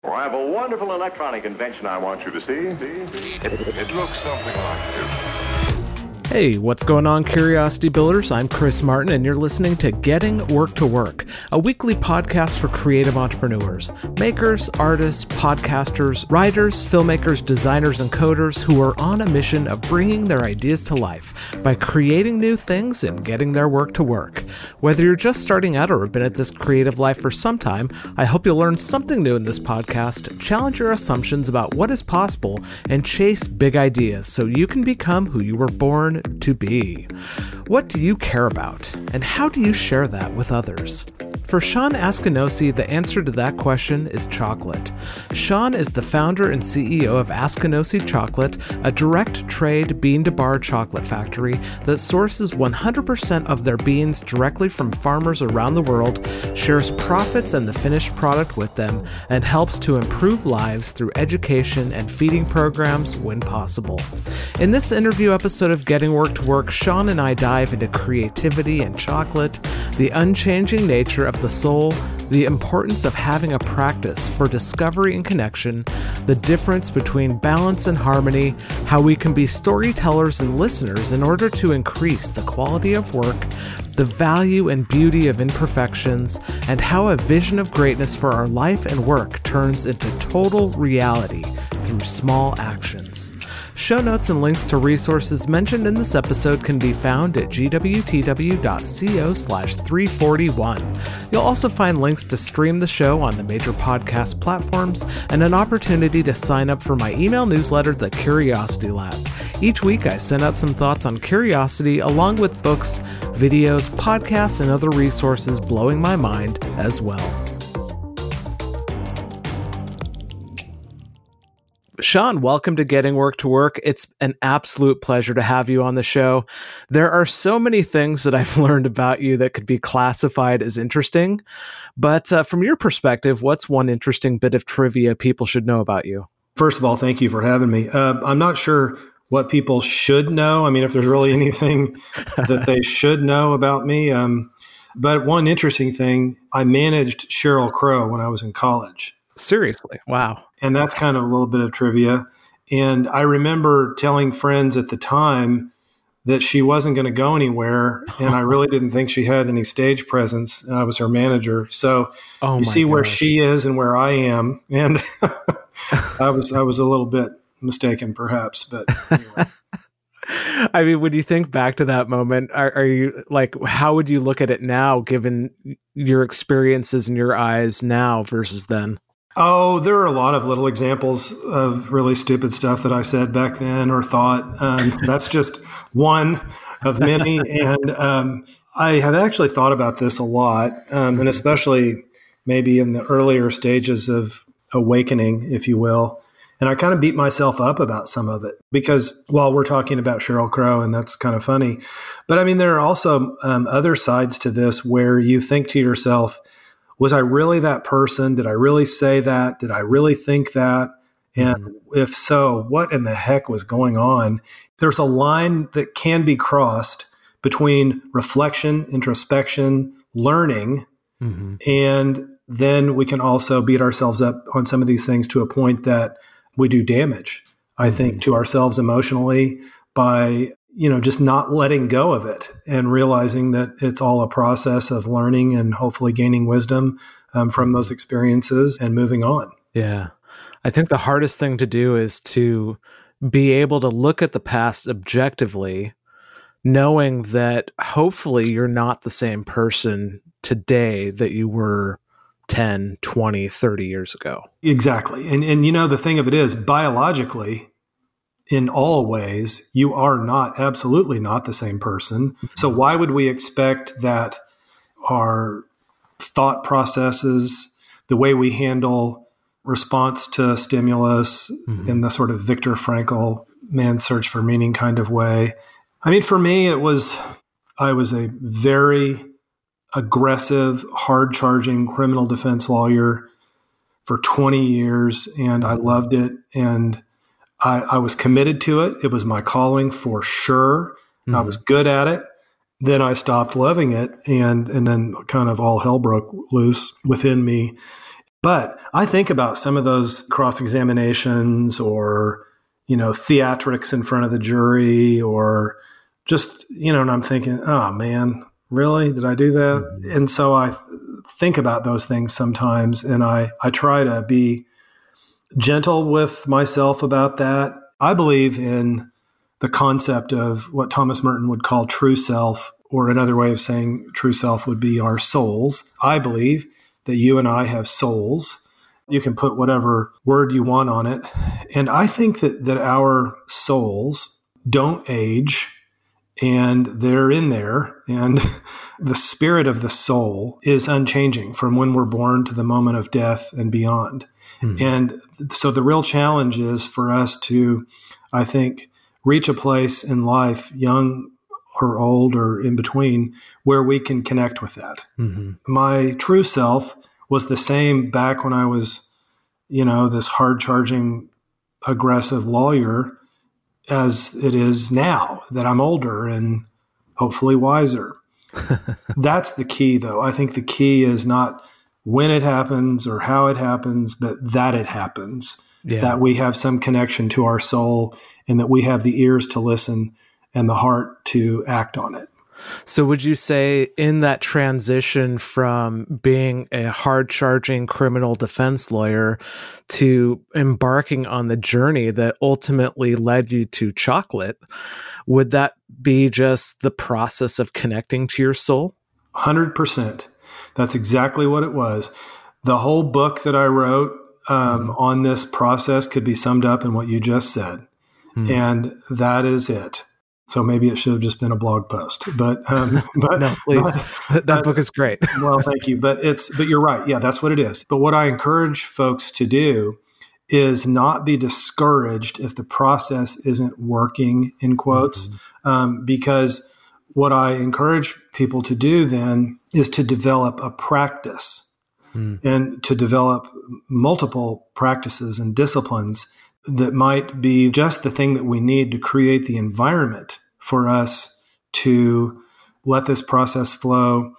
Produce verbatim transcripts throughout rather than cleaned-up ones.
Well, I have a wonderful electronic invention I want you to see. see, see? It, it looks something like this. Hey, what's going on, Curiosity Builders? I'm Chris Martin, and you're listening to Getting Work to Work, a weekly podcast for creative entrepreneurs, makers, artists, podcasters, writers, filmmakers, designers, and coders who are on a mission of bringing their ideas to life by creating new things and getting their work to work. Whether you're just starting out or have been at this creative life for some time, I hope you'll learn something new in this podcast, challenge your assumptions about what is possible, and chase big ideas so you can become who you were born to be. What do you care about, and how do you share that with others? For Sean Askinosie, the answer to that question is chocolate. Sean is the founder and C E O of Askinosie Chocolate, a direct trade bean-to-bar chocolate factory that sources one hundred percent of their beans directly from farmers around the world, shares profits and the finished product with them, and helps to improve lives through education and feeding programs when possible. In this interview episode of Getting Work to Work, Sean and I dive into creativity and chocolate, the unchanging nature of the soul, the importance of having a practice for discovery and connection, the difference between balance and harmony, how we can be storytellers and listeners in order to increase the quality of work, the value and beauty of imperfections, and how a vision of greatness for our life and work turns into total reality through small actions. Show notes and links to resources mentioned in this episode can be found at gwtw.co slash 341. You'll also find links to stream the show on the major podcast platforms and an opportunity to sign up for my email newsletter, The Curiosity Lab. Each week, I send out some thoughts on curiosity along with books, videos, podcasts, and other resources blowing my mind as well. Sean, welcome to Getting Work to Work. It's an absolute pleasure to have you on the show. There are so many things that I've learned about you that could be classified as interesting, but uh, from your perspective, what's one interesting bit of trivia people should know about you? First of all, thank you for having me. Uh, I'm not sure what people should know. I mean, if there's really anything that they should know about me. Um, but one interesting thing, I managed Sheryl Crow when I was in college. Seriously? Wow. And that's kind of a little bit of trivia. And I remember telling friends at the time that she wasn't going to go anywhere. And I really didn't think she had any stage presence. And I was her manager. So oh you see gosh. where she is and where I am. And I was I was a little bit mistaken, perhaps. But anyway. I mean, when you think back to that moment, are, are you like, how would you look at it now, given your experiences in your eyes now versus then? Oh, there are a lot of little examples of really stupid stuff that I said back then or thought. Um, that's just one of many. And um, I have actually thought about this a lot, um, and especially maybe in the earlier stages of awakening, if you will. And I kind of beat myself up about some of it because while we're talking about Sheryl Crow, and that's kind of funny, but I mean, there are also um, other sides to this where you think to yourself, was I really that person? Did I really say that? Did I really think that? And mm-hmm. if so, what in the heck was going on? There's a line that can be crossed between reflection, introspection, learning, mm-hmm. and then we can also beat ourselves up on some of these things to a point that we do damage, I mm-hmm. think, to ourselves emotionally by, you know, just not letting go of it and realizing that it's all a process of learning and hopefully gaining wisdom um, from those experiences and moving on. Yeah. I think the hardest thing to do is to be able to look at the past objectively, knowing that hopefully you're not the same person today that you were ten, twenty, thirty years ago. Exactly. And, and you know, the thing of it is, biologically, in all ways, you are not, absolutely not the same person. So why would we expect that our thought processes, the way we handle response to stimulus mm-hmm. in the sort of Viktor Frankl man's search for meaning kind of way? I mean, for me, it was, I was a very aggressive, hard-charging criminal defense lawyer for twenty years, and I loved it. And I, I was committed to it. It was my calling for sure. Mm-hmm. I was good at it. Then I stopped loving it, and and then kind of all hell broke loose within me. But I think about some of those cross-examinations or, you know, theatrics in front of the jury or just, you know, and I'm thinking, oh man, really? Did I do that? Mm-hmm. And so I think about those things sometimes, and I, I try to be gentle with myself about that. I believe in the concept of what Thomas Merton would call true self, or another way of saying true self would be our souls. I believe that you and I have souls. You can put whatever word you want on it. And I think that, that our souls don't age, and they're in there. And the spirit of the soul is unchanging from when we're born to the moment of death and beyond. Mm-hmm. And so the real challenge is for us to, I think, reach a place in life, young or old or in between, where we can connect with that. Mm-hmm. My true self was the same back when I was, you know, this hard-charging, aggressive lawyer as it is now that I'm older and hopefully wiser. That's the key, though. I think the key is not when it happens or how it happens, but that it happens, yeah. That we have some connection to our soul and that we have the ears to listen and the heart to act on it. So would you say in that transition from being a hard-charging criminal defense lawyer to embarking on the journey that ultimately led you to chocolate, would that be just the process of connecting to your soul? one hundred percent. That's exactly what it was. The whole book that I wrote um, mm-hmm. on this process could be summed up in what you just said. Mm-hmm. And that is it. So maybe it should have just been a blog post, but, um, but no, please. But, that book is great. Well, thank you. But it's, but you're right. Yeah, that's what it is. But what I encourage folks to do is not be discouraged if the process isn't working, in quotes, mm-hmm. um, because what I encourage people to do then is to develop a practice mm. and to develop multiple practices and disciplines that might be just the thing that we need to create the environment for us to let this process flow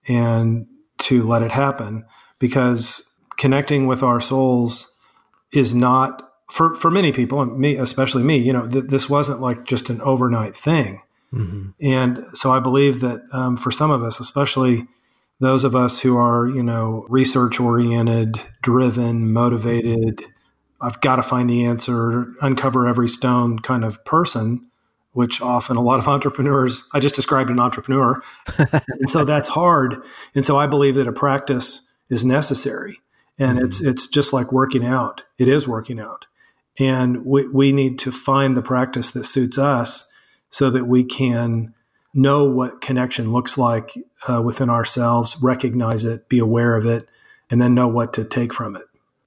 and to let it happen. Because connecting with our souls is not, for, for many people, and me, especially me, you know, th- this wasn't like just an overnight thing. Mm-hmm. And so I believe that um, for some of us, especially those of us who are, you know, research-oriented, driven, motivated, I've got to find the answer, uncover every stone kind of person, which often a lot of entrepreneurs, I just described an entrepreneur. And so that's hard. And so I believe that a practice is necessary. And mm-hmm. it's it's just like working out. It is working out. And we, we need to find the practice that suits us so that we can know what connection looks like uh, within ourselves, recognize it, be aware of it, and then know what to take from it.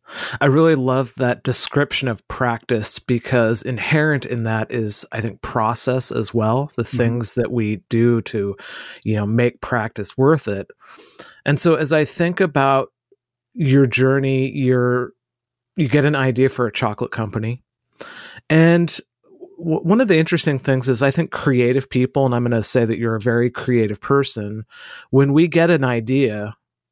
I really love that description of practice, because inherent in that is, I think, process as well, the mm-hmm. things that we do to, you know, make practice worth it. And so as I think about your journey, you're, you get an idea for a chocolate company. And w- one of the interesting things is I think creative people, and I'm going to say that you're a very creative person, when we get an idea,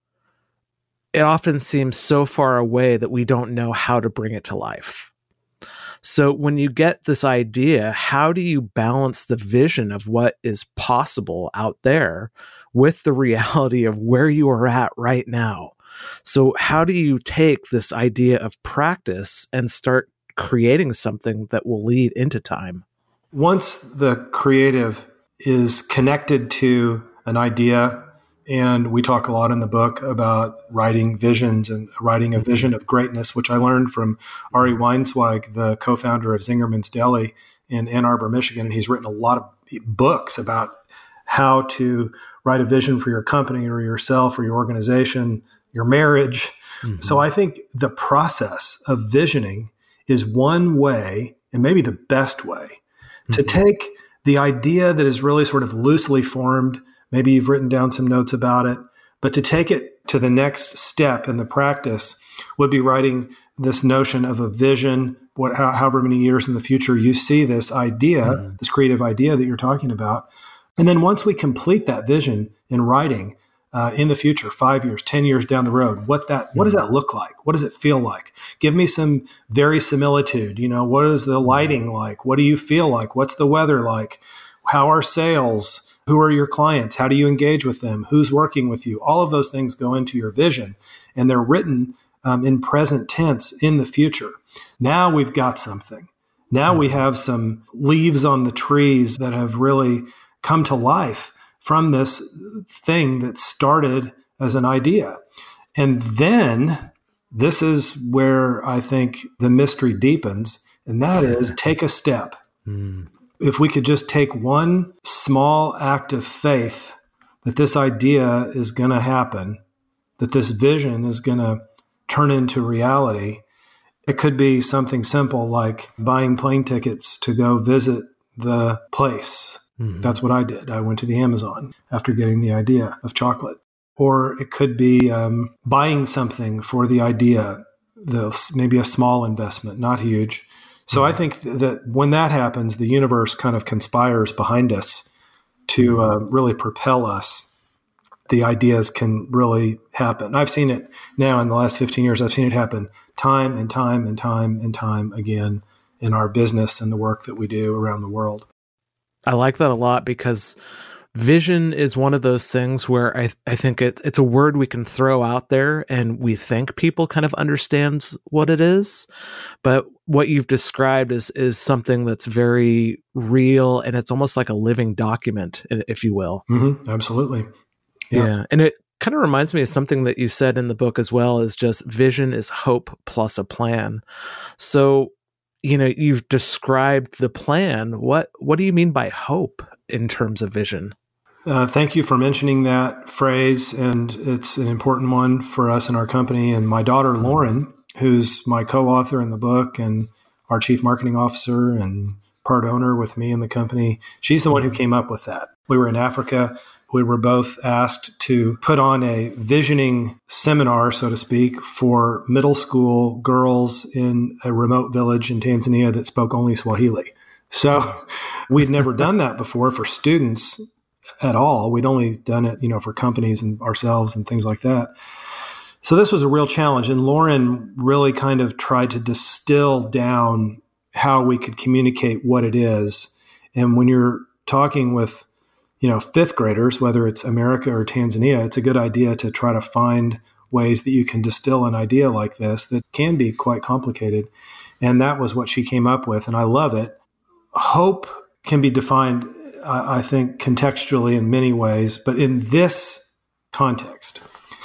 it often seems so far away that we don't know how to bring it to life. So when you get this idea, how do you balance the vision of what is possible out there with the reality of where you are at right now? So how do you take this idea of practice and start creating something that will lead into time? Once the creative is connected to an idea, and we talk a lot in the book about writing visions and writing a vision of greatness, which I learned from Ari Weinzweig, the co-founder of Zingerman's Deli in Ann Arbor, Michigan. And he's written a lot of books about how to write a vision for your company or yourself or your organization, your marriage. Mm-hmm. So I think the process of visioning is one way, and maybe the best way, mm-hmm. to take the idea that is really sort of loosely formed. Maybe you've written down some notes about it, but to take it to the next step in the practice would be writing this notion of a vision, what, however many years in the future you see this idea, mm-hmm. this creative idea that you're talking about. And then once we complete that vision in writing, uh, in the future, five years, ten years down the road, what that, what does that look like? What does it feel like? Give me some verisimilitude. You know, what is the lighting like? What do you feel like? What's the weather like? How are sales? Who are your clients? How do you engage with them? Who's working with you? All of those things go into your vision, and they're written um, in present tense in the future. Now we've got something. Now we have some leaves on the trees that have really come to life from this thing that started as an idea. And then this is where I think the mystery deepens, and that is take a step. Mm. If we could just take one small act of faith that this idea is going to happen, that this vision is going to turn into reality, it could be something simple like buying plane tickets to go visit the place. Mm-hmm. That's what I did. I went to the Amazon after getting the idea of chocolate. Or it could be um, buying something for the idea, the, maybe a small investment, not huge. So mm-hmm. I think th- that when that happens, the universe kind of conspires behind us to uh, really propel us. The ideas can really happen. I've seen it now in the last fifteen years. I've seen it happen time and time and time and time again in our business and the work that we do around the world. I like that a lot because vision is one of those things where I, I think it, it's a word we can throw out there and we think people kind of understands what it is. But what you've described is, is something that's very real, and it's almost like a living document, if you will. Mm-hmm. Absolutely. Yeah. yeah. And it kind of reminds me of something that you said in the book as well, is just vision is hope plus a plan. So, you know, you've described the plan. What what do you mean by hope in terms of vision? Uh, thank you for mentioning that phrase, and it's an important one for us in our company. And my daughter, Lauren, who's my co-author in the book and our chief marketing officer and part owner with me in the company, she's the one who came up with that. We were in Africa. We were both asked to put on a visioning seminar, so to speak, for middle school girls in a remote village in Tanzania that spoke only Swahili. So we'd never done that before for students at all. We'd only done it, you know, for companies and ourselves and things like that. So this was a real challenge. And Lauren really kind of tried to distill down how we could communicate what it is. And when you're talking with you know, fifth graders, whether it's America or Tanzania, it's a good idea to try to find ways that you can distill an idea like this that can be quite complicated. And that was what she came up with. And I love it. Hope can be defined, I think, contextually in many ways. But in this context,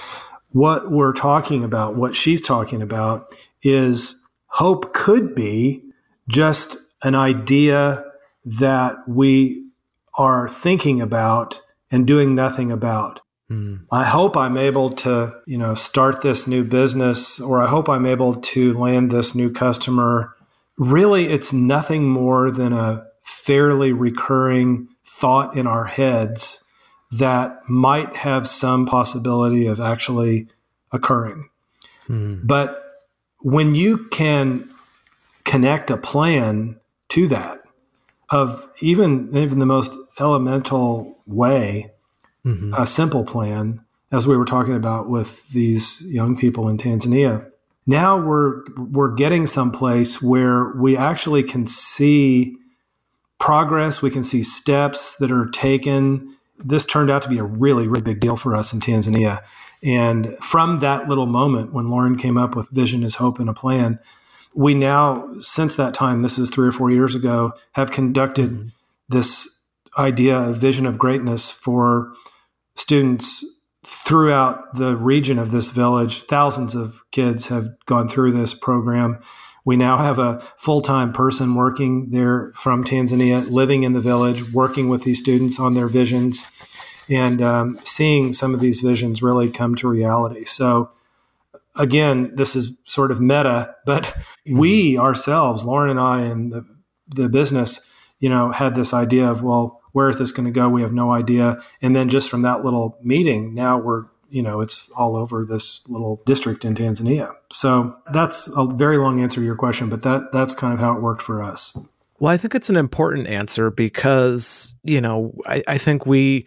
what we're talking about, what she's talking about, is hope could be just an idea that we are thinking about and doing nothing about. Mm. I hope I'm able to, you know, start this new business, or I hope I'm able to land this new customer. Really, it's nothing more than a fairly recurring thought in our heads that might have some possibility of actually occurring. Mm. But when you can connect a plan to that, of even, even the most elemental way, mm-hmm. a simple plan, as we were talking about with these young people in Tanzania. Now we're we're getting someplace where we actually can see progress. We can see steps that are taken. This turned out to be a really, really big deal for us in Tanzania. And from that little moment when Lauren came up with Vision is Hope and a Plan, we now, since that time, this is three or four years ago, have conducted mm-hmm. this idea of vision of greatness for students throughout the region of this village. Thousands of kids have gone through this program. We now have a full-time person working there from Tanzania, living in the village, working with these students on their visions, and um, seeing some of these visions really come to reality. So again, this is sort of meta, but mm-hmm. we ourselves, Lauren and I and the, the business, you know, had this idea of, well, where is this going to go? We have no idea. And then just from that little meeting, now we're, you know, it's all over this little district in Tanzania. So that's a very long answer to your question, but that that's kind of how it worked for us. Well, I think it's an important answer because, you know, I, I think we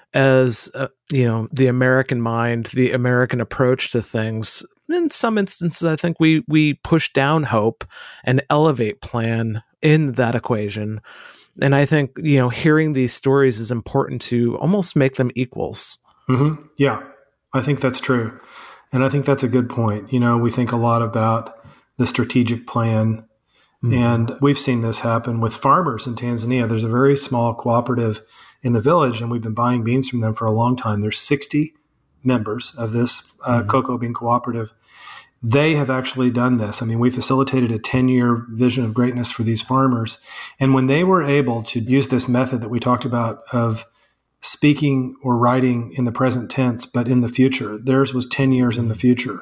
as, uh, you know, the American mind, the American approach to things, in some instances, I think we we push down hope and elevate plan in that equation. And I think, you know, hearing these stories is important to almost make them equals. Mm-hmm. Yeah, I think that's true. And I think that's a good point. You know, we think a lot about the strategic plan, mm-hmm. and we've seen this happen with farmers in Tanzania. There's a very small cooperative in the village, and we've been buying beans from them for a long time. There's sixty members of this uh, mm-hmm. cocoa bean cooperative. They have actually done this. I mean, we facilitated a ten-year vision of greatness for these farmers. And when they were able to use this method that we talked about of speaking or writing in the present tense, but in the future, theirs was ten years in the future.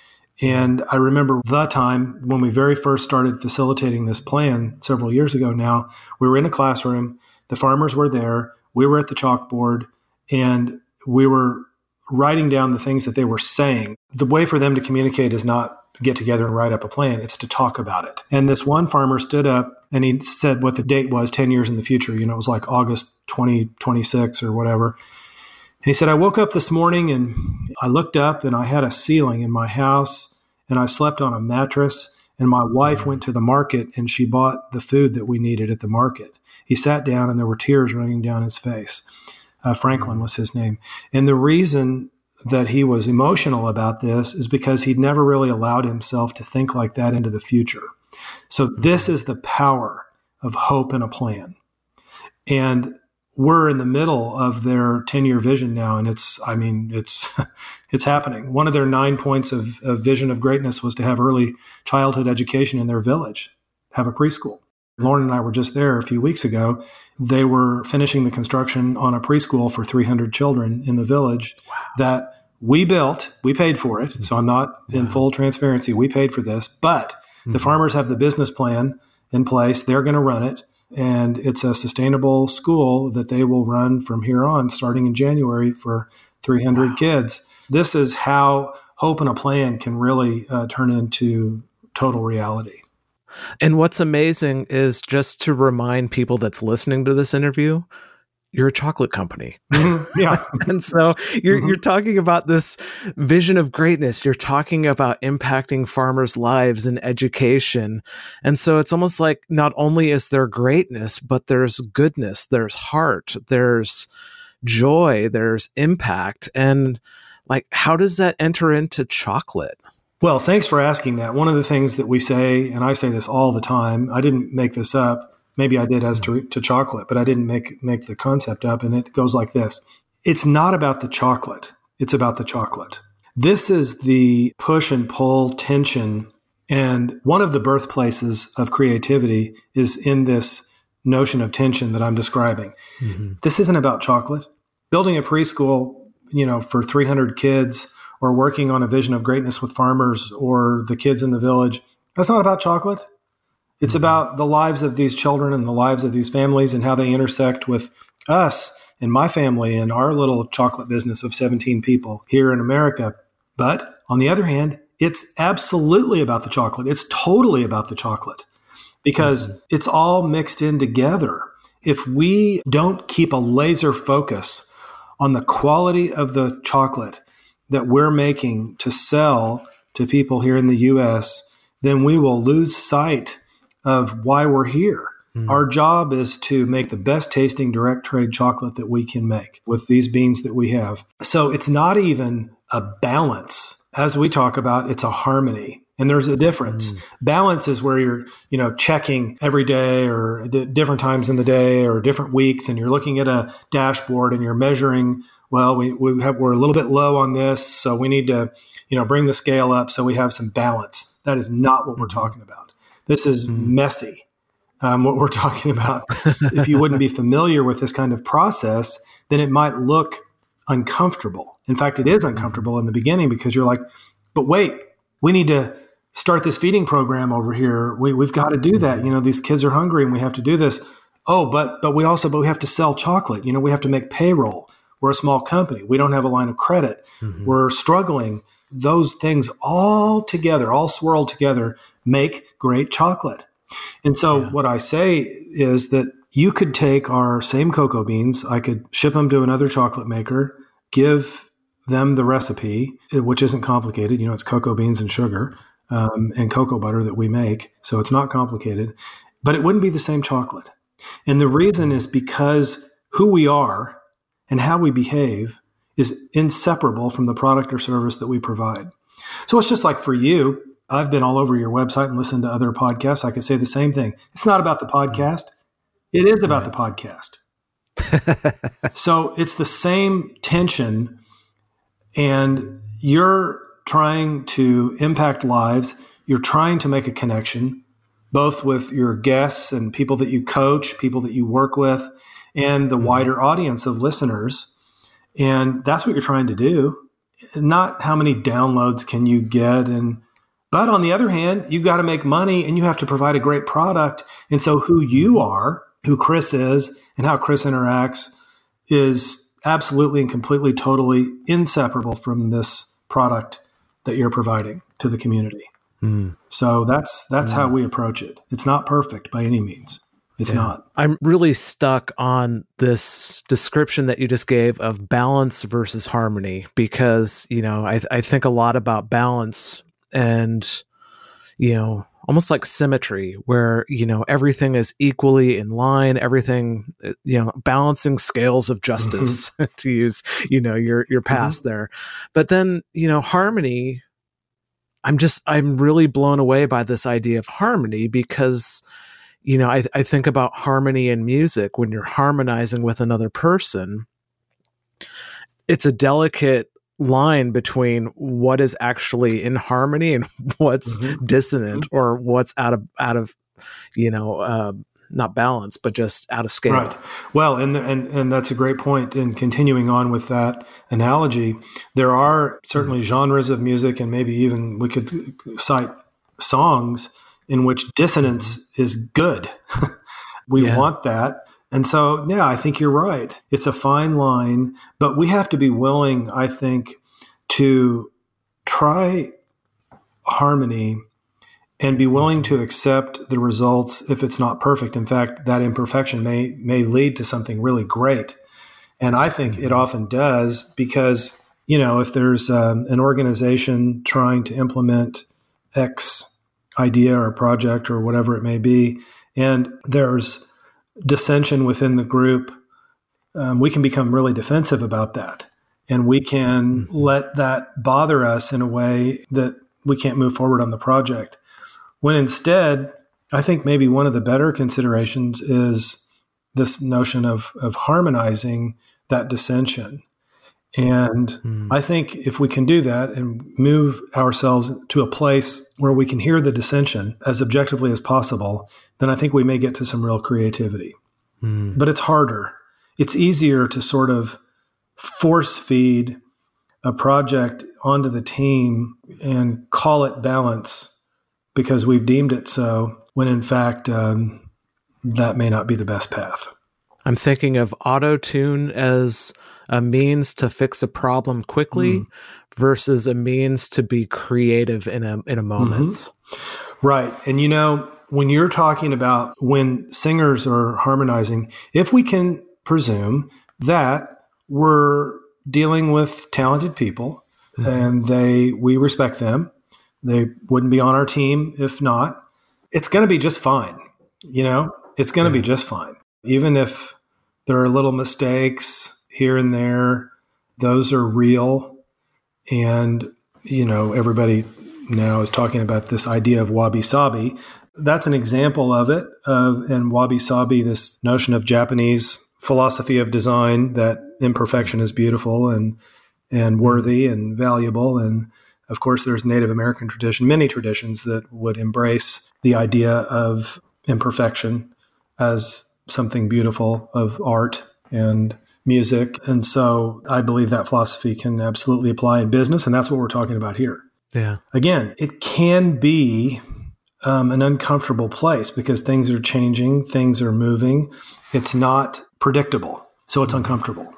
And I remember the time when we very first started facilitating this plan several years ago now, we were in a classroom, the farmers were there, we were at the chalkboard, and we were writing down the things that they were saying. The way for them to communicate is not get together and write up a plan. It's to talk about it. And this one farmer stood up and he said what the date was ten years in the future. You know, it was like August twenty twenty-six or whatever. And he said, I woke up this morning and I looked up and I had a ceiling in my house and I slept on a mattress, and my wife went to the market and she bought the food that we needed at the market. He sat down and there were tears running down his face. Uh, Franklin was his name. And the reason that he was emotional about this is because he'd never really allowed himself to think like that into the future. So this is the power of hope and a plan. And we're in the middle of their ten-year vision now, and it's, I mean, it's it's happening. One of their nine points of, of vision of greatness was to have early childhood education in their village, have a preschool. Lauren and I were just there a few weeks ago. They were finishing the construction on a preschool for three hundred children in the village. Wow. That we built. We paid for it. So I'm not wow. in full transparency. We paid for this, but mm-hmm. the farmers have the business plan in place. They're going to run it. And it's a sustainable school that they will run from here on, starting in January for three hundred wow. kids. This is how hope and a plan can really uh, turn into total reality. And what's amazing is, just to remind people that's listening to this interview, you're a chocolate company. Mm-hmm. Yeah. And so you're mm-hmm. you're talking about this vision of greatness. You're talking about impacting farmers' lives and education. And so it's almost like not only is there greatness, but there's goodness, there's heart, there's joy, there's impact. And like, how does that enter into chocolate? Well, thanks for asking that. One of the things that we say, and I say this all the time, I didn't make this up. Maybe I did as to, to chocolate, but I didn't make make the concept up. And it goes like this. It's not about the chocolate. It's about the chocolate. This is the push and pull tension. And one of the birthplaces of creativity is in this notion of tension that I'm describing. Mm-hmm. This isn't about chocolate. Building a preschool, you know, for three hundred kids, or working on a vision of greatness with farmers or the kids in the village, that's not about chocolate. It's mm-hmm. about the lives of these children and the lives of these families and how they intersect with us and my family and our little chocolate business of seventeen people here in America. But on the other hand, it's absolutely about the chocolate. It's totally about the chocolate because mm-hmm. it's all mixed in together. If we don't keep a laser focus on the quality of the chocolate that we're making to sell to people here in the U S, then we will lose sight of why we're here. Mm-hmm. Our job is to make the best tasting direct trade chocolate that we can make with these beans that we have. So it's not even a balance. As we talk about, it's a harmony. And there's a difference. Mm. Balance is where you're, you know, checking every day or d- different times in the day or different weeks, and you're looking at a dashboard and you're measuring, well, we, we have, we're a little bit low on this, so we need to, you know, bring the scale up so we have some balance. That is not what we're talking about. This is mm. messy. Um, what we're talking about. If you wouldn't be familiar with this kind of process, then it might look uncomfortable. In fact, it is uncomfortable in the beginning because you're like, but wait, we need to start this feeding program over here. We, we've got to do that. You know, these kids are hungry and we have to do this. Oh, but but we also, but we have to sell chocolate. You know, we have to make payroll. We're a small company. We don't have a line of credit. Mm-hmm. We're struggling. Those things all together, all swirled together, make great chocolate. And so yeah. what I say is that you could take our same cocoa beans, I could ship them to another chocolate maker, give them the recipe, which isn't complicated. You know, it's cocoa beans and sugar um, and cocoa butter that we make. So it's not complicated, but it wouldn't be the same chocolate. And the reason is because who we are and how we behave is inseparable from the product or service that we provide. So it's just like for you, I've been all over your website and listened to other podcasts. I could say the same thing. It's not about the podcast. It is about the podcast. So it's the same tension, and you're trying to impact lives. You're trying to make a connection, both with your guests and people that you coach, people that you work with, and the mm-hmm. wider audience of listeners. And that's what you're trying to do. Not how many downloads can you get. And but on the other hand, you've got to make money and you have to provide a great product. And so who you are, who Chris is, and how Chris interacts is absolutely and completely, totally inseparable from this product that you're providing to the community. Mm. So that's that's mm. how we approach it. It's not perfect by any means. It's yeah. not. I'm really stuck on this description that you just gave of balance versus harmony, because, you know, I, I think a lot about balance and, you know, almost like symmetry, where, you know, everything is equally in line, everything, you know, balancing scales of justice, mm-hmm. to use, you know, your, your past mm-hmm. there. But then, you know, harmony, I'm just, I'm really blown away by this idea of harmony, because, you know, I, I think about harmony in music. When you're harmonizing with another person, it's a delicate line between what is actually in harmony and what's mm-hmm. dissonant mm-hmm. or what's out of out of you know uh, not balance, but just out of scale. Right. Well, and and and that's a great point. And continuing on with that analogy, there are certainly mm-hmm. genres of music, and maybe even we could cite songs in which dissonance mm-hmm. is good. We yeah. want that. And so, yeah, I think you're right. It's a fine line, but we have to be willing, I think, to try harmony and be willing to accept the results if it's not perfect. In fact, that imperfection may may lead to something really great. And I think it often does, because, you know, if there's um, an organization trying to implement X idea or project or whatever it may be, and there's dissension within the group, um, we can become really defensive about that. And we can mm-hmm. let that bother us in a way that we can't move forward on the project. When instead, I think maybe one of the better considerations is this notion of, of harmonizing that dissension. And mm. I think if we can do that and move ourselves to a place where we can hear the dissension as objectively as possible, then I think we may get to some real creativity. Mm. But it's harder. It's easier to sort of force feed a project onto the team and call it balance because we've deemed it so, when in fact, um, that may not be the best path. I'm thinking of auto-tune as a means to fix a problem quickly mm. versus a means to be creative in a in a moment. Mm-hmm. Right. And you know, when you're talking about when singers are harmonizing, if we can presume that we're dealing with talented people mm-hmm. and they we respect them, they wouldn't be on our team if not, it's going to be just fine. You know, it's going to mm-hmm. be just fine. Even if there are little mistakes here and there, those are real. And, you know, everybody now is talking about this idea of wabi-sabi. That's an example of it. Of, and wabi-sabi, this notion of Japanese philosophy of design, that imperfection is beautiful and and worthy and valuable. And, of course, there's Native American tradition, many traditions that would embrace the idea of imperfection as something beautiful, of art and music. And so I believe that philosophy can absolutely apply in business. And that's what we're talking about here. Yeah. Again, it can be um, an uncomfortable place because things are changing, things are moving. It's not predictable. So it's uncomfortable.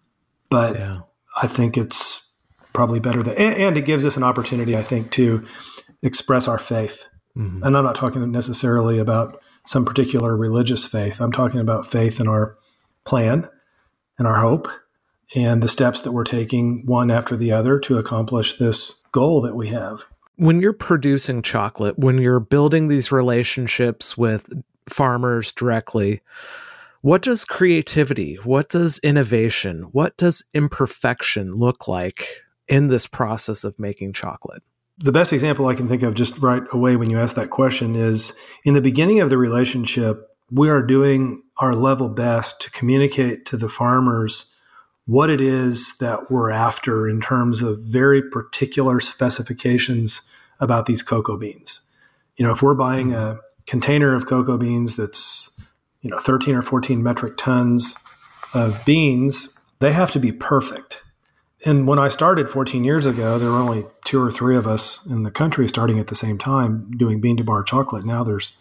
But yeah. I think it's probably better that, and, and it gives us an opportunity, I think, to express our faith. Mm-hmm. And I'm not talking necessarily about some particular religious faith. I'm talking about faith in our plan and our hope and the steps that we're taking one after the other to accomplish this goal that we have. When you're producing chocolate, when you're building these relationships with farmers directly, what does creativity, what does innovation, what does imperfection look like in this process of making chocolate? The best example I can think of just right away when you ask that question is in the beginning of the relationship, we are doing our level best to communicate to the farmers what it is that we're after in terms of very particular specifications about these cocoa beans. You know, if we're buying a container of cocoa beans that's, you know, thirteen or fourteen metric tons of beans, they have to be perfect. And when I started fourteen years ago, there were only two or three of us in the country starting at the same time doing bean to bar chocolate. Now there's,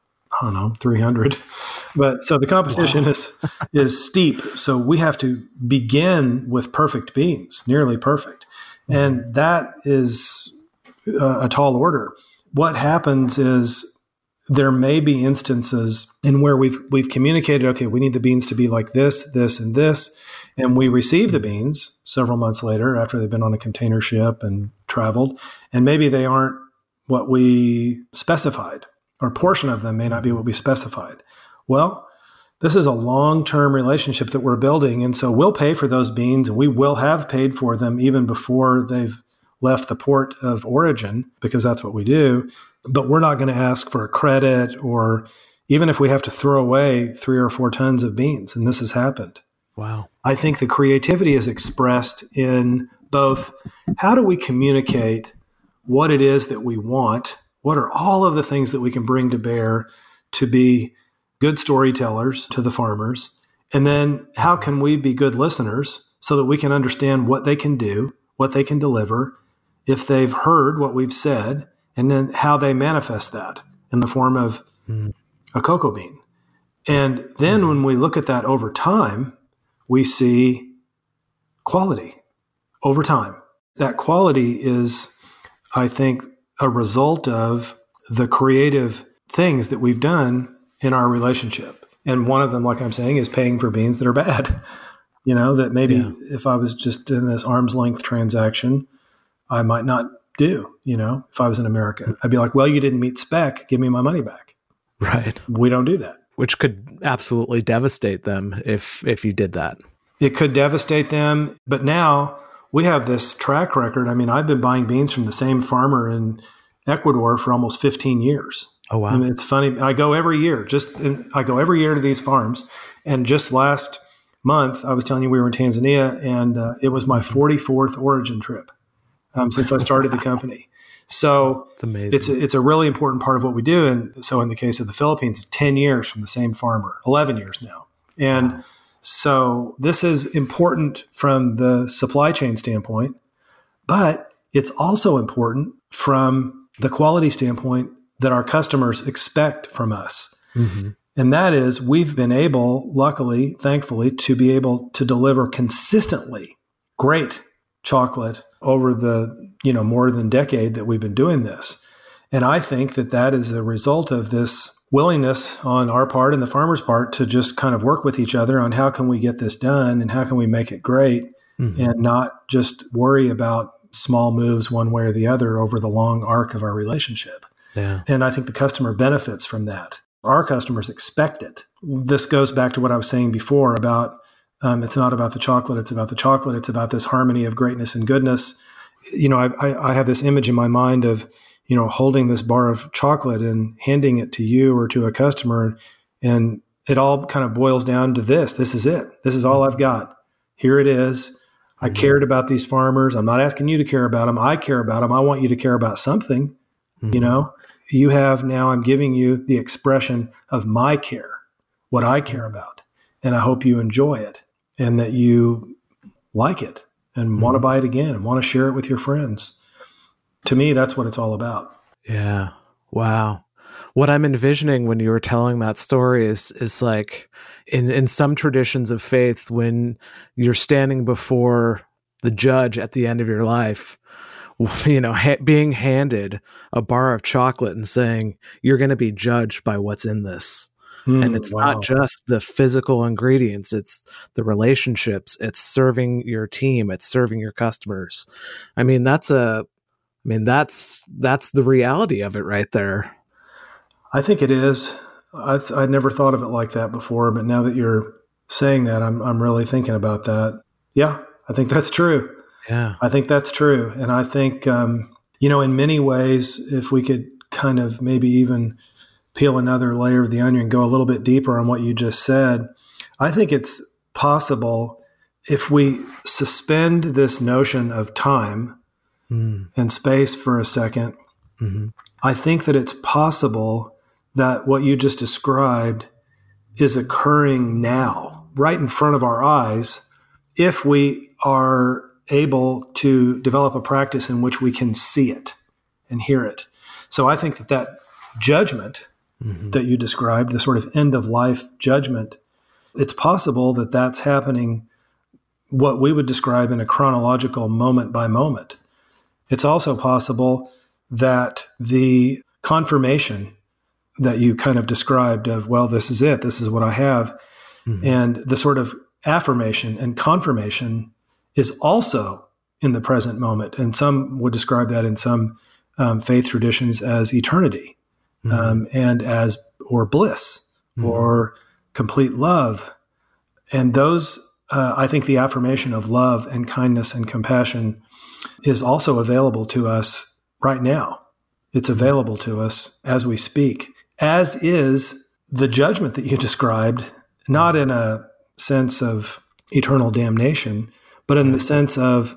I don't know, three hundred. But so the competition wow. is is steep. So we have to begin with perfect beans, nearly perfect. And that is a, a tall order. What happens is there may be instances in where we've we've communicated, okay, we need the beans to be like this, this, and this. And we receive the beans several months later after they've been on a container ship and traveled. And maybe they aren't what we specified, or a portion of them may not be what we specified. Well, this is a long-term relationship that we're building. And so we'll pay for those beans, and we will have paid for them even before they've left the port of origin, because that's what we do. But we're not going to ask for a credit, or even if we have to throw away three or four tons of beans. And this has happened. Wow. I think the creativity is expressed in both how do we communicate what it is that we want? What are all of the things that we can bring to bear to be good storytellers to the farmers? And then how can we be good listeners so that we can understand what they can do, what they can deliver, if they've heard what we've said, and then how they manifest that in the form of mm. a cocoa bean. And then mm. when we look at that over time, we see quality over time. That quality is, I think, a result of the creative things that we've done in our relationship. And one of them, like I'm saying, is paying for beans that are bad. You know, that maybe yeah. if I was just in this arm's length transaction, I might not do, you know, if I was in America. I'd be like, well, you didn't meet spec, give me my money back. Right. We don't do that. Which could absolutely devastate them if if you did that. It could devastate them. But now we have this track record. I mean, I've been buying beans from the same farmer in Ecuador for almost fifteen years. Oh, wow. I mean, it's funny. I go every year, just I go every year to these farms. And just last month, I was telling you we were in Tanzania, and uh, it was my forty-fourth origin trip um, since I started the company. So it's amazing. It's a, it's a really important part of what we do. And so in the case of the Philippines, ten years from the same farmer, eleven years now. And wow. so this is important from the supply chain standpoint, but it's also important from the quality standpoint that our customers expect from us. Mm-hmm. And that is, we've been able, luckily, thankfully, to be able to deliver consistently great chocolate over the, you know, more than decade that we've been doing this. And I think that that is a result of this willingness on our part and the farmer's part to just kind of work with each other on how can we get this done and how can we make it great, mm-hmm. and not just worry about small moves one way or the other over the long arc of our relationship. Yeah. And I think the customer benefits from that. Our customers expect it. This goes back to what I was saying before about um, it's not about the chocolate, it's about the chocolate. It's about this harmony of greatness and goodness. You know, I, I, I have this image in my mind of, you know, holding this bar of chocolate and handing it to you or to a customer. And it all kind of boils down to this. This is it. This is all I've got. Here it is. I cared about these farmers. I'm not asking you to care about them. I care about them. I want you to care about something. Mm-hmm. You know, you have now, I'm giving you the expression of my care, what I care about. And I hope you enjoy it and that you like it and mm-hmm. want to buy it again and want to share it with your friends. To me, that's what it's all about. Yeah. Wow. What I'm envisioning when you were telling that story is, is like in, in some traditions of faith, when you're standing before the judge at the end of your life, you know, ha- being handed a bar of chocolate and saying, you're going to be judged by what's in this. Mm, and it's wow. not just the physical ingredients, it's the relationships, it's serving your team, it's serving your customers. I mean, that's a, I mean, that's, that's the reality of it right there. I think it is. I th- I'd never thought of it like that before, but now that you're saying that, I'm, I'm really thinking about that. Yeah, I think that's true. Yeah, I think that's true. And I think, um, you know, in many ways, if we could kind of maybe even peel another layer of the onion, go a little bit deeper on what you just said, I think it's possible if we suspend this notion of time mm. and space for a second, mm-hmm. I think that it's possible that what you just described is occurring now, right in front of our eyes, if we are able to develop a practice in which we can see it and hear it. So I think that that judgment mm-hmm. that you described, the sort of end of life judgment, it's possible that that's happening what we would describe in a chronological moment by moment. It's also possible that the confirmation that you kind of described of, well, this is it, this is what I have, mm-hmm. and the sort of affirmation and confirmation is also in the present moment. And some would describe that in some um, faith traditions as eternity mm-hmm. um, and as, or bliss mm-hmm. or complete love. And those, uh, I think the affirmation of love and kindness and compassion is also available to us right now. It's available to us as we speak, as is the judgment that you described, not in a sense of eternal damnation, but in the sense of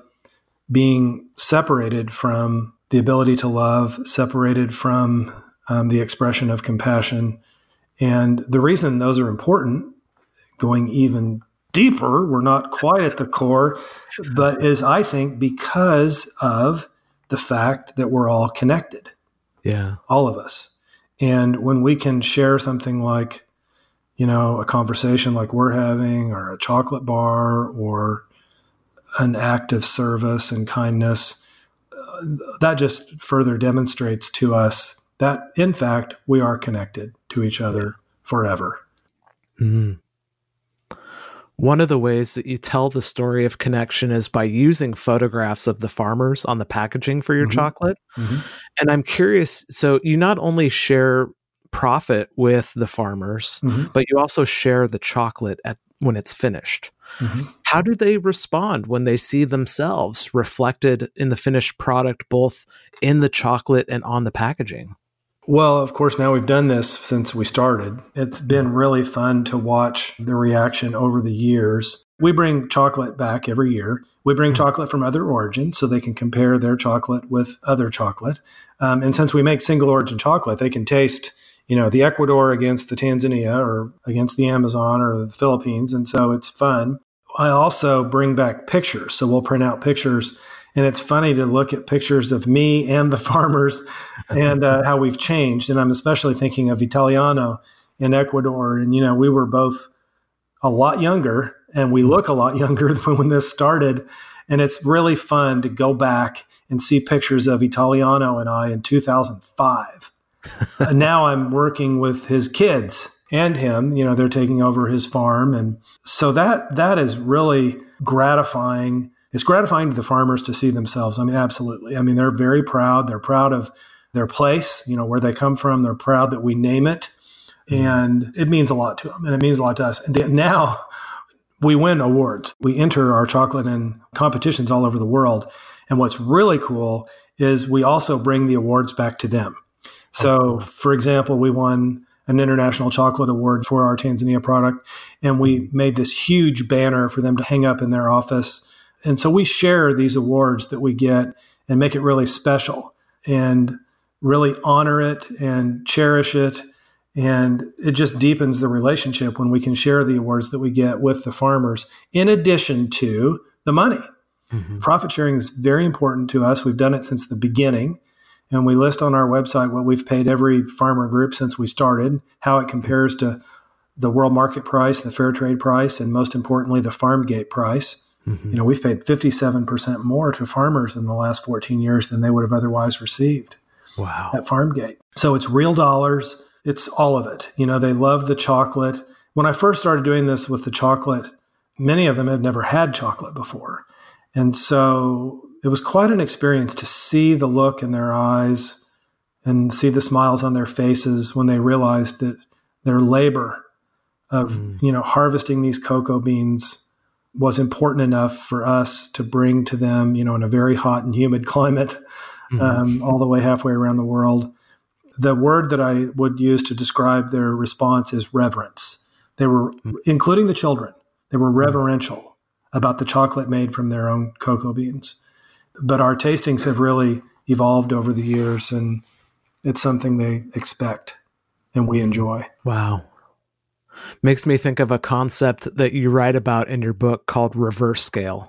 being separated from the ability to love, separated from um, the expression of compassion. And the reason those are important, going even deeper, we're not quite at the core, but is, I think, because of the fact that we're all connected. Yeah. All of us. And when we can share something like, you know, a conversation like we're having, or a chocolate bar, or an act of service and kindness, uh, that just further demonstrates to us that, in fact, we are connected to each other forever. Mm-hmm. One of the ways that you tell the story of connection is by using photographs of the farmers on the packaging for your mm-hmm. chocolate. Mm-hmm. And I'm curious, so you not only share profit with the farmers, mm-hmm. but you also share the chocolate at when it's finished. Mm-hmm. How do they respond when they see themselves reflected in the finished product, both in the chocolate and on the packaging? Well, of course, now we've done this since we started. It's been really fun to watch the reaction over the years. We bring chocolate back every year. We bring mm-hmm. chocolate from other origins so they can compare their chocolate with other chocolate. Um, and since we make single origin chocolate, they can taste, you know, the Ecuador against the Tanzania or against the Amazon or the Philippines. And so it's fun. I also bring back pictures. So we'll print out pictures. And it's funny to look at pictures of me and the farmers and uh, how we've changed. And I'm especially thinking of Italiano in Ecuador. And, you know, we were both a lot younger and we look a lot younger than when this started. And it's really fun to go back and see pictures of Italiano and I in two thousand five. Now I'm working with his kids and him, you know, they're taking over his farm. And so that that is really gratifying. It's gratifying to the farmers to see themselves. I mean, absolutely. I mean, they're very proud. They're proud of their place, you know, where they come from. They're proud that we name it. And it means a lot to them. And it means a lot to us. And now we win awards. We enter our chocolate in competitions all over the world. And what's really cool is we also bring the awards back to them. So, for example, we won an International Chocolate Award for our Tanzania product. And we made this huge banner for them to hang up in their office. And so we share these awards that we get and make it really special and really honor it and cherish it. And it just deepens the relationship when we can share the awards that we get with the farmers, in addition to the money. Mm-hmm. Profit sharing is very important to us. We've done it since the beginning. And we list on our website what we've paid every farmer group since we started, how it compares to the world market price, the fair trade price, and most importantly, the farm gate price. Mm-hmm. You know, we've paid fifty-seven percent more to farmers in the last fourteen years than they would have otherwise received. Wow. At Farmgate. So it's real dollars. It's all of it. You know, they love the chocolate. When I first started doing this with the chocolate, many of them had never had chocolate before. And so it was quite an experience to see the look in their eyes and see the smiles on their faces when they realized that their labor of, mm. you know, harvesting these cocoa beans was important enough for us to bring to them, you know, in a very hot and humid climate, mm-hmm. um, all the way halfway around the world. The word that I would use to describe their response is reverence. They were, mm-hmm. including the children, they were reverential mm-hmm. about the chocolate made from their own cocoa beans. But our tastings have really evolved over the years, and it's something they expect and we enjoy. Wow. Makes me think of a concept that you write about in your book called reverse scale.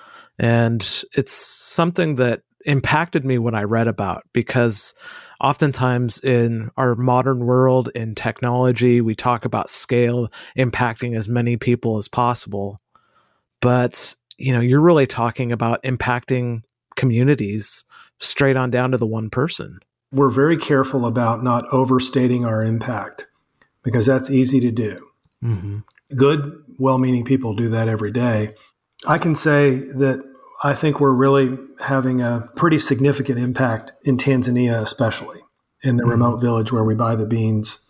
And it's something that impacted me when I read about, because oftentimes in our modern world, in technology, we talk about scale impacting as many people as possible. But, you know, you're really talking about impacting communities straight on down to the one person. We're very careful about not overstating our impact, because that's easy to do. Mm-hmm. Good, well-meaning people do that every day. I can say that I think we're really having a pretty significant impact in Tanzania, especially in the mm-hmm. remote village where we buy the beans.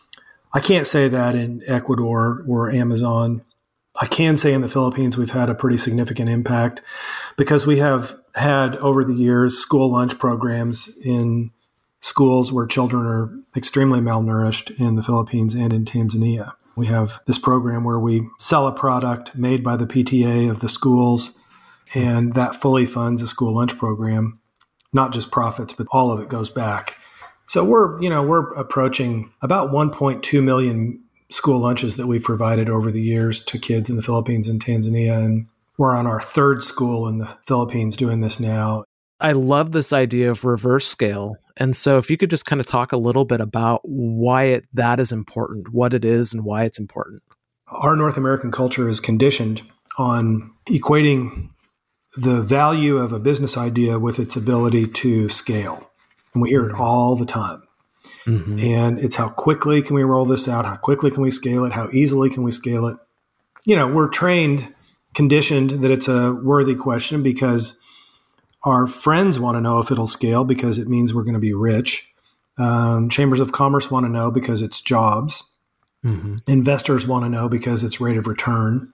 I can't say that in Ecuador or Amazon. I can say in the Philippines we've had a pretty significant impact because we have had over the years school lunch programs in schools where children are extremely malnourished in the Philippines and in Tanzania. We have this program where we sell a product made by the P T A of the schools, and that fully funds a school lunch program, not just profits, but all of it goes back. So we're, you know, we're approaching about one point two million school lunches that we've provided over the years to kids in the Philippines and Tanzania. And we're on our third school in the Philippines doing this now. I love this idea of reverse scale. And so if you could just kind of talk a little bit about why it, that is important, what it is and why it's important. Our North American culture is conditioned on equating the value of a business idea with its ability to scale. And we hear it all the time. Mm-hmm. And it's how quickly can we roll this out? How quickly can we scale it? How easily can we scale it? You know, we're trained, conditioned that it's a worthy question because our friends want to know if it'll scale because it means we're going to be rich. Um, chambers of commerce want to know because it's jobs. Mm-hmm. Investors want to know because it's rate of return.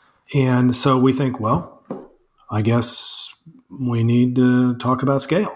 And so we think, well, I guess we need to talk about scale.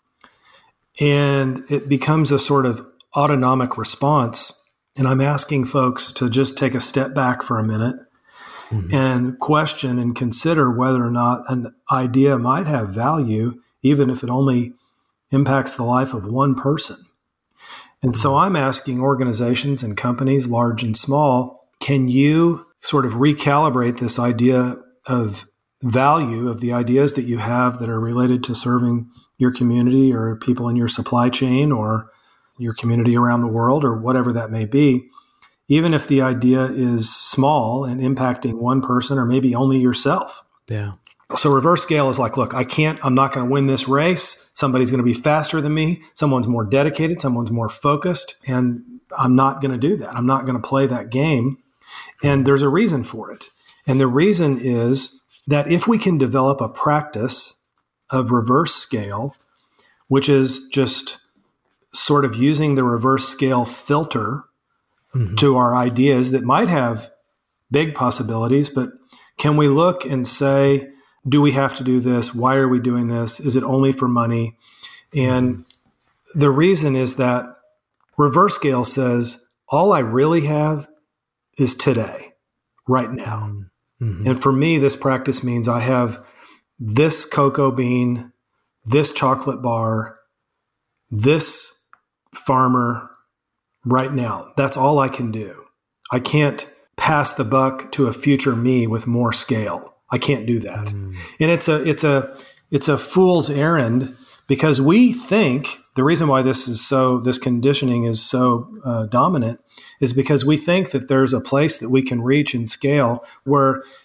And it becomes a sort of autonomic response. And I'm asking folks to just take a step back for a minute mm-hmm. and question and consider whether or not an idea might have value, even if it only impacts the life of one person. And mm-hmm. so I'm asking organizations and companies, large and small, can you sort of recalibrate this idea of value of the ideas that you have that are related to serving your community or people in your supply chain or your community around the world or whatever that may be, even if the idea is small and impacting one person or maybe only yourself. Yeah. So reverse scale is like, look, I can't, I'm not going to win this race. Somebody's going to be faster than me. Someone's more dedicated. Someone's more focused. And I'm not going to do that. I'm not going to play that game. And there's a reason for it. And the reason is that if we can develop a practice of reverse scale, which is just sort of using the reverse scale filter mm-hmm. to our ideas that might have big possibilities, but can we look and say, do we have to do this? Why are we doing this? Is it only for money? And mm-hmm. the reason is that reverse scale says, all I really have is today, right now. Mm-hmm. And for me, this practice means I have this cocoa bean, this chocolate bar, this farmer right now. That's all I can do. I can't pass the buck to a future me with more scale. I can't do that. Mm. And it's a it's a it's a fool's errand because we think the reason why this is so this conditioning is so uh, dominant is because we think that there's a place that we can reach and scale where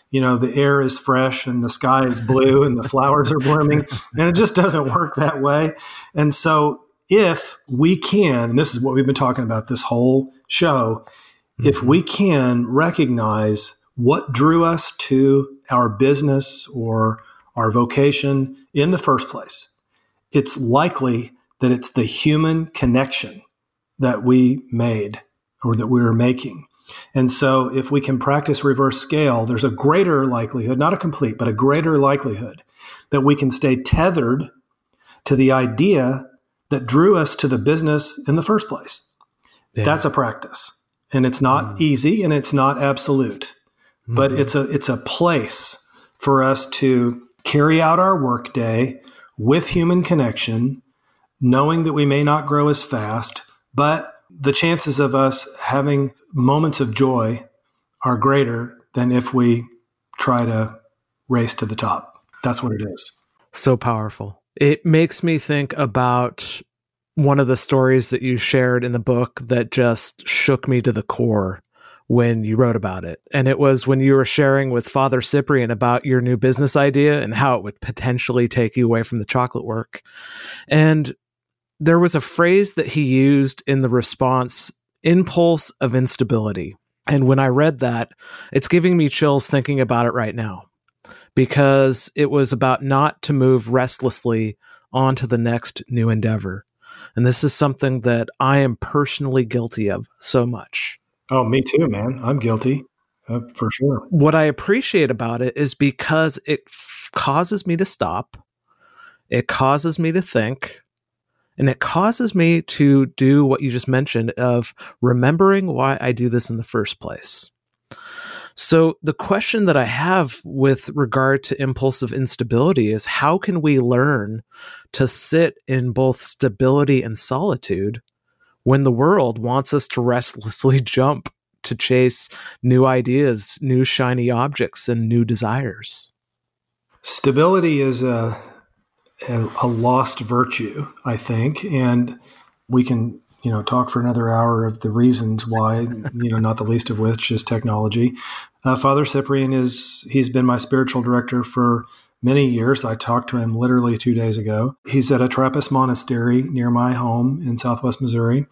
you know, the air is fresh and the sky is blue and the flowers are blooming. And it just doesn't work that way. And so if we can, and this is what we've been talking about this whole show, mm-hmm. if we can recognize what drew us to our business or our vocation in the first place, it's likely that it's the human connection that we made or that we were making. And so if we can practice reverse scale, there's a greater likelihood, not a complete, but a greater likelihood that we can stay tethered to the idea that drew us to the business in the first place. Yeah. That's a practice. And it's not mm. easy and it's not absolute, mm-hmm. but it's a, it's a place for us to carry out our workday with human connection, knowing that we may not grow as fast, but the chances of us having moments of joy are greater than if we try to race to the top. That's what it is. So powerful. It makes me think about one of the stories that you shared in the book that just shook me to the core when you wrote about it. And it was when you were sharing with Father Cyprian about your new business idea and how it would potentially take you away from the chocolate work. And there was a phrase that he used in the response, impulse of instability. And when I read that, it's giving me chills thinking about it right now, because it was about not to move restlessly on to the next new endeavor. And this is something that I am personally guilty of so much. Oh, me too, man. I'm guilty, uh, for sure. What I appreciate about it is because it f- causes me to stop. It causes me to think. And it causes me to do what you just mentioned of remembering why I do this in the first place. So the question that I have with regard to impulsive instability is, how can we learn to sit in both stability and solitude when the world wants us to restlessly jump to chase new ideas, new shiny objects, and new desires? Stability is a A, a lost virtue, I think, and we can, you know, talk for another hour of the reasons why, you know, not the least of which is technology. Uh, Father Cyprian is, he's been my spiritual director for many years. I talked to him literally two days ago. He's at a Trappist monastery near my home in Southwest Missouri,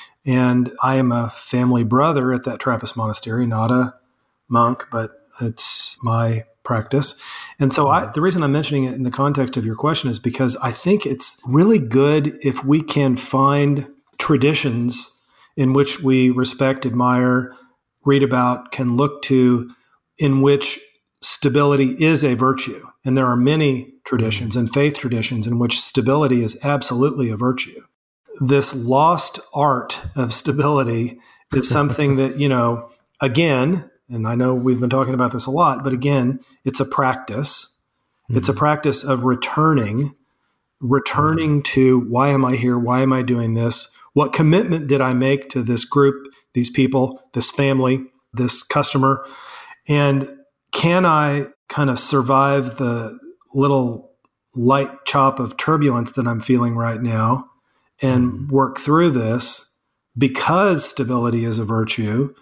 and I am a family brother at that Trappist monastery, not a monk, but it's my practice. And so I, the reason I'm mentioning it in the context of your question is because I think it's really good if we can find traditions in which we respect, admire, read about, can look to, in which stability is a virtue. And there are many traditions and faith traditions in which stability is absolutely a virtue. This lost art of stability is something that, you know, again, and I know we've been talking about this a lot, but again, it's a practice. Mm-hmm. It's a practice of returning, returning to, why am I here? Why am I doing this? What commitment did I make to this group, these people, this family, this customer? And can I kind of survive the little light chop of turbulence that I'm feeling right now and mm-hmm. work through this because stability is a virtue?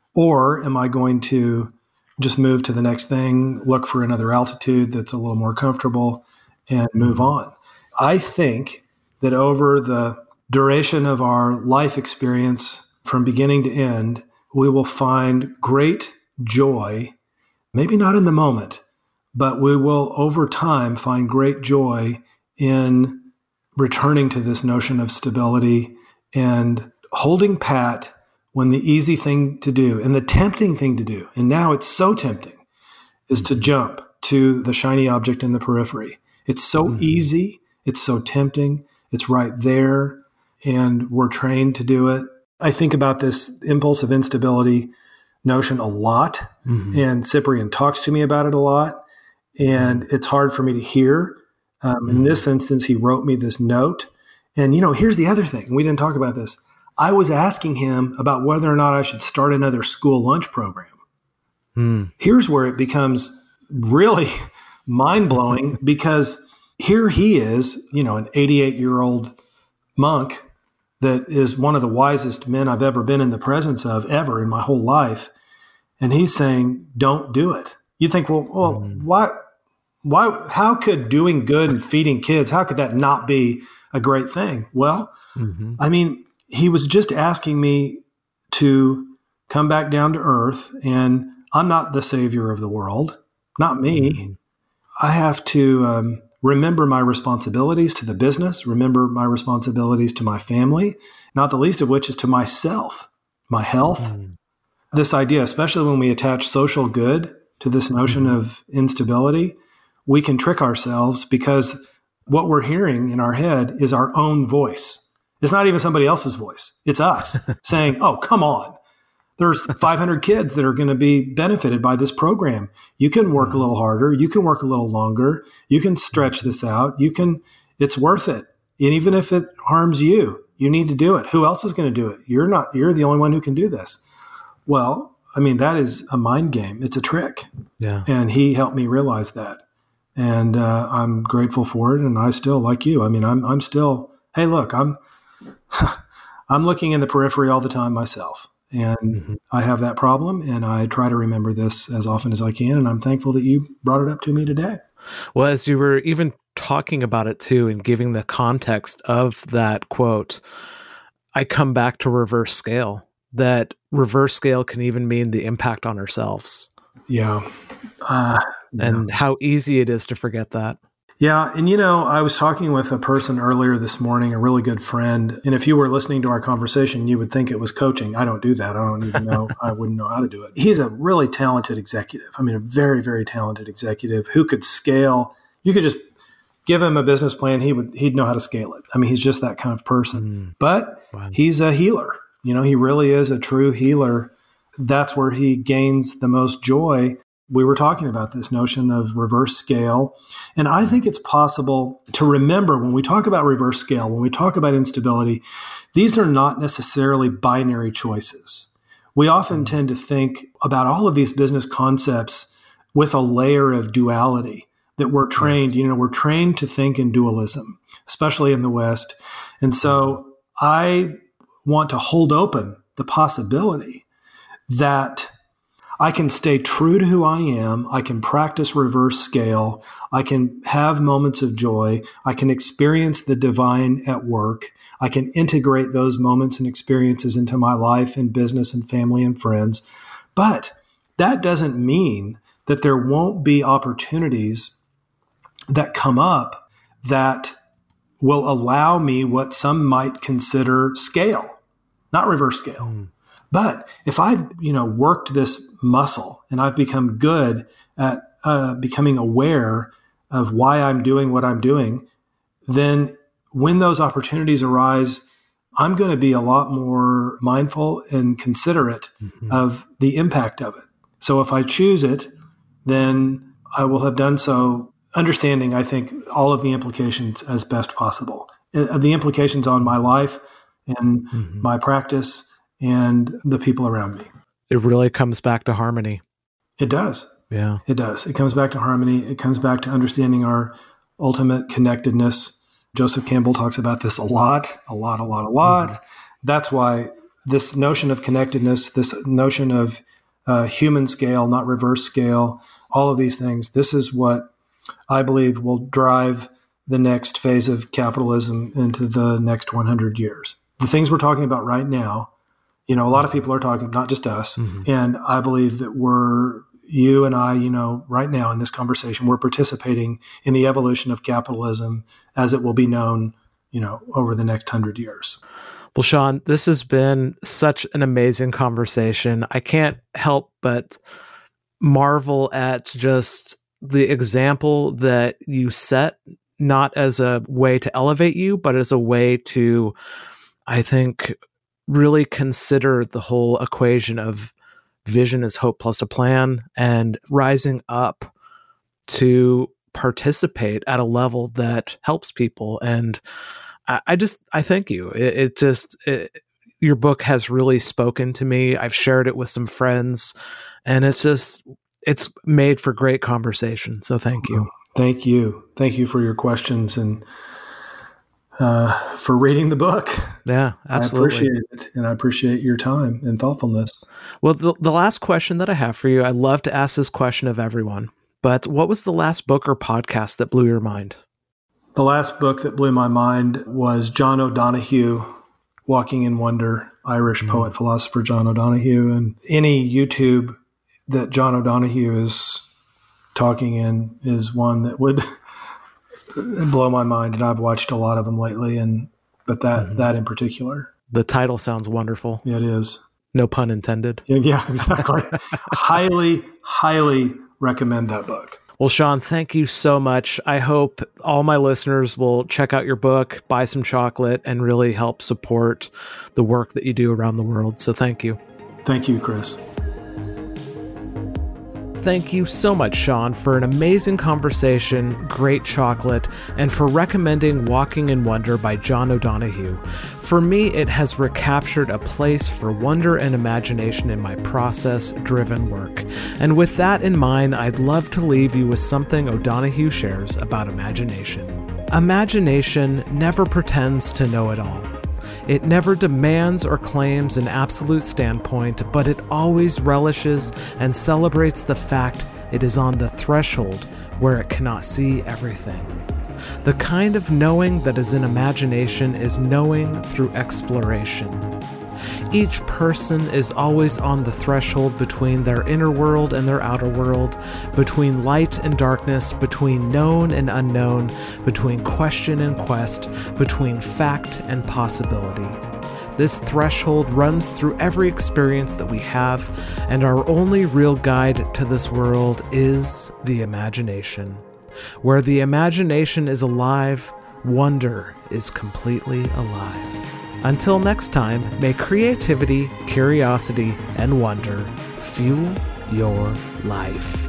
Or am I going to just move to the next thing, look for another altitude that's a little more comfortable, and move on? I think that over the duration of our life experience, from beginning to end, we will find great joy, maybe not in the moment, but we will over time find great joy in returning to this notion of stability and holding pat when the easy thing to do and the tempting thing to do, and now it's so tempting, is to jump to the shiny object in the periphery. It's so mm-hmm. easy. It's so tempting. It's right there, and we're trained to do it. I think about this impulse of instability notion a lot, mm-hmm. and Cyprian talks to me about it a lot, and mm-hmm. it's hard for me to hear. Um, mm-hmm. In this instance, he wrote me this note. And, you know, here's the other thing. We didn't talk about this. I was asking him about whether or not I should start another school lunch program. Mm. Here's where it becomes really mind-blowing, because here he is, you know, an eighty-eight-year-old monk that is one of the wisest men I've ever been in the presence of ever in my whole life. And he's saying, don't do it. You think, well, well, mm. why, why, how could doing good and feeding kids, how could that not be a great thing? Well, mm-hmm. I mean, he was just asking me to come back down to earth, and I'm not the savior of the world, not me. Mm-hmm. I have to um, remember my responsibilities to the business, remember my responsibilities to my family, not the least of which is to myself, my health. Mm-hmm. This idea, especially when we attach social good to this notion mm-hmm. of instability, we can trick ourselves because what we're hearing in our head is our own voice. It's not even somebody else's voice. It's us saying, oh, come on. There's five hundred kids that are going to be benefited by this program. You can work a little harder. You can work a little longer. You can stretch this out. You can, it's worth it. And even if it harms you, you need to do it. Who else is going to do it? You're not, you're the only one who can do this. Well, I mean, that is a mind game. It's a trick. Yeah. And he helped me realize that. And uh, I'm grateful for it. And I still, like you, I mean, I'm, I'm still, hey, look, I'm, I'm looking in the periphery all the time myself. And mm-hmm. I have that problem, and I try to remember this as often as I can. And I'm thankful that you brought it up to me today. Well, as you were even talking about it too, and giving the context of that quote, I come back to reverse scale, that reverse scale can even mean the impact on ourselves. Yeah. Uh, and yeah. how easy it is to forget that. Yeah. And, you know, I was talking with a person earlier this morning, a really good friend. And if you were listening to our conversation, you would think it was coaching. I don't do that. I don't even know. I wouldn't know how to do it. He's a really talented executive. I mean, a very, very talented executive who could scale. You could just give him a business plan. He would, he'd know how to scale it. I mean, he's just that kind of person, mm. but wow. he's a healer. You know, he really is a true healer. That's where he gains the most joy. We were talking about this notion of reverse scale. And I think it's possible to remember when we talk about reverse scale, when we talk about instability, these are not necessarily binary choices. We often tend to think about all of these business concepts with a layer of duality that we're trained, you know, we're trained to think in dualism, especially in the West. And so I want to hold open the possibility that I can stay true to who I am. I can practice reverse scale. I can have moments of joy. I can experience the divine at work. I can integrate those moments and experiences into my life and business and family and friends. But that doesn't mean that there won't be opportunities that come up that will allow me what some might consider scale, not reverse scale. Mm. But if I've, you know, worked this muscle and I've become good at uh, becoming aware of why I'm doing what I'm doing, then when those opportunities arise, I'm going to be a lot more mindful and considerate mm-hmm. of the impact of it. So if I choose it, then I will have done so understanding, I think, all of the implications as best possible. Uh, the implications on my life and mm-hmm. my practice and the people around me. It really comes back to harmony. It does. Yeah. It does. It comes back to harmony. It comes back to understanding our ultimate connectedness. Joseph Campbell talks about this a lot, a lot, a lot, a lot. Mm-hmm. That's why this notion of connectedness, this notion of uh, human scale, not reverse scale, all of these things, this is what I believe will drive the next phase of capitalism into the next one hundred years. The things we're talking about right now, you know, a lot of people are talking, not just us. Mm-hmm. And I believe that we're, you and I, you know, right now in this conversation, we're participating in the evolution of capitalism as it will be known, you know, over the next hundred years. Well, Sean, this has been such an amazing conversation. I can't help but marvel at just the example that you set, not as a way to elevate you, but as a way to, I think, really consider the whole equation of vision is hope plus a plan, and rising up to participate at a level that helps people. And I, I just, I thank you. It, it just, it, your book has really spoken to me. I've shared it with some friends, and it's just, it's made for great conversation. So thank you. Thank you. Thank you for your questions. And uh, for reading the book. Yeah, absolutely. I appreciate it, and I appreciate your time and thoughtfulness. Well, the, the last question that I have for you, I love to ask this question of everyone, but what was the last book or podcast that blew your mind? The last book that blew my mind was John O'Donohue, Walking in Wonder, Irish mm-hmm. poet, philosopher John O'Donohue. And any YouTube that John O'Donohue is talking in is one that would blow my mind. And I've watched a lot of them lately, and but that mm-hmm. that in particular. The title sounds wonderful. Yeah, it is. No pun intended. Yeah, yeah exactly. highly, highly recommend that book. Well, Sean, thank you so much. I hope all my listeners will check out your book, buy some chocolate, and really help support the work that you do around the world. So thank you. Thank you, Chris. Thank you so much, Sean, for an amazing conversation, great chocolate, and for recommending Walking in Wonder by John O'Donohue. For me, it has recaptured a place for wonder and imagination in my process-driven work. And with that in mind, I'd love to leave you with something O'Donohue shares about imagination. Imagination never pretends to know it all. It never demands or claims an absolute standpoint, but it always relishes and celebrates the fact it is on the threshold where it cannot see everything. The kind of knowing that is in imagination is knowing through exploration. Each person is always on the threshold between their inner world and their outer world, between light and darkness, between known and unknown, between question and quest, between fact and possibility. This threshold runs through every experience that we have, and our only real guide to this world is the imagination. Where the imagination is alive, wonder is completely alive. Until next time, may creativity, curiosity, and wonder fuel your life.